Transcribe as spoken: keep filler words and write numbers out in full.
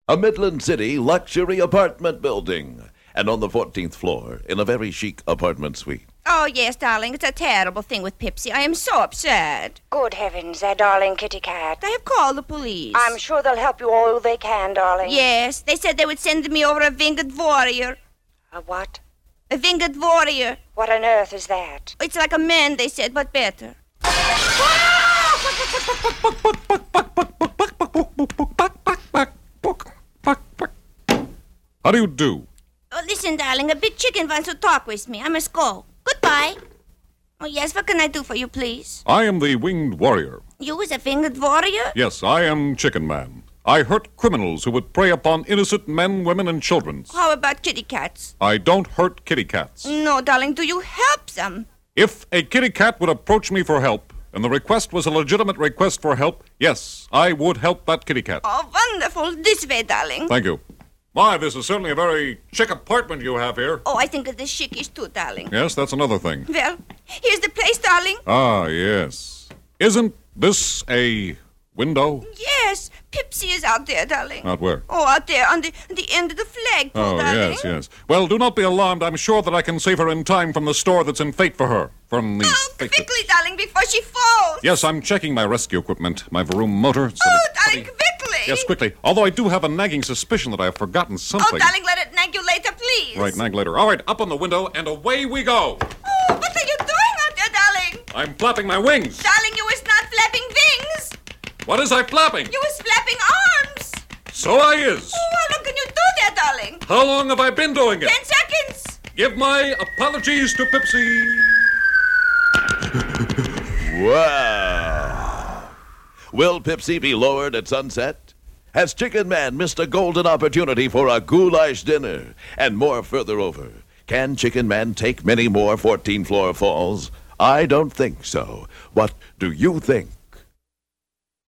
a Midland City luxury apartment building. And on the fourteenth floor, in a very chic apartment suite. Oh, yes, darling, it's a terrible thing with Pipsy. I am so upset. Good heavens, our darling kitty cat. I have called the police. I'm sure they'll help you all they can, darling. Yes, they said they would send me over a winged warrior. A what? A winged warrior. What on earth is that? It's like a man, they said, but better. How do you do? Oh, listen, darling, a big chicken wants to talk with me. I must go. Goodbye. Oh, yes, what can I do for you, please? I am the Winged Warrior. You is a winged warrior? Yes, I am Chicken Man. I hurt criminals who would prey upon innocent men, women, and children. How about kitty cats? I don't hurt kitty cats. No, darling, do you help them? If a kitty cat would approach me for help, and the request was a legitimate request for help, yes, I would help that kitty cat. Oh, wonderful. This way, darling. Thank you. My, this is certainly a very chic apartment you have here. Oh, I think it is chickish too, darling. Yes, that's another thing. Well, here's the place, darling. Ah, yes. Isn't this a window? Yes, Pipsy is out there, darling. Out where? Oh, out there on the, the end of the flagpole, Oh, darling. yes, yes. Well, do not be alarmed. I'm sure that I can save her in time from the store that's in fate for her. From the Oh, fate quickly, that... darling, before she falls. Yes, I'm checking my rescue equipment. My Vroom motor. Oh, darling, quickly. Yes, quickly. Although I do have a nagging suspicion that I have forgotten something. Oh, darling, let it nag you later, please. Right, nag later. All right, up on the window, and away we go. Oh, what are you doing out there, darling? I'm flapping my wings. Darling, you is not flapping wings. What is I flapping? You is flapping arms. So I is. Oh, how long can you do that, darling? How long have I been doing it? Ten seconds. Give my apologies to Pipsy. Wow. Will Pipsy be lowered at sunset? Has Chicken Man missed a golden opportunity for a goulash dinner? And more further over, can Chicken Man take many more fourteen-floor falls? I don't think so. What do you think?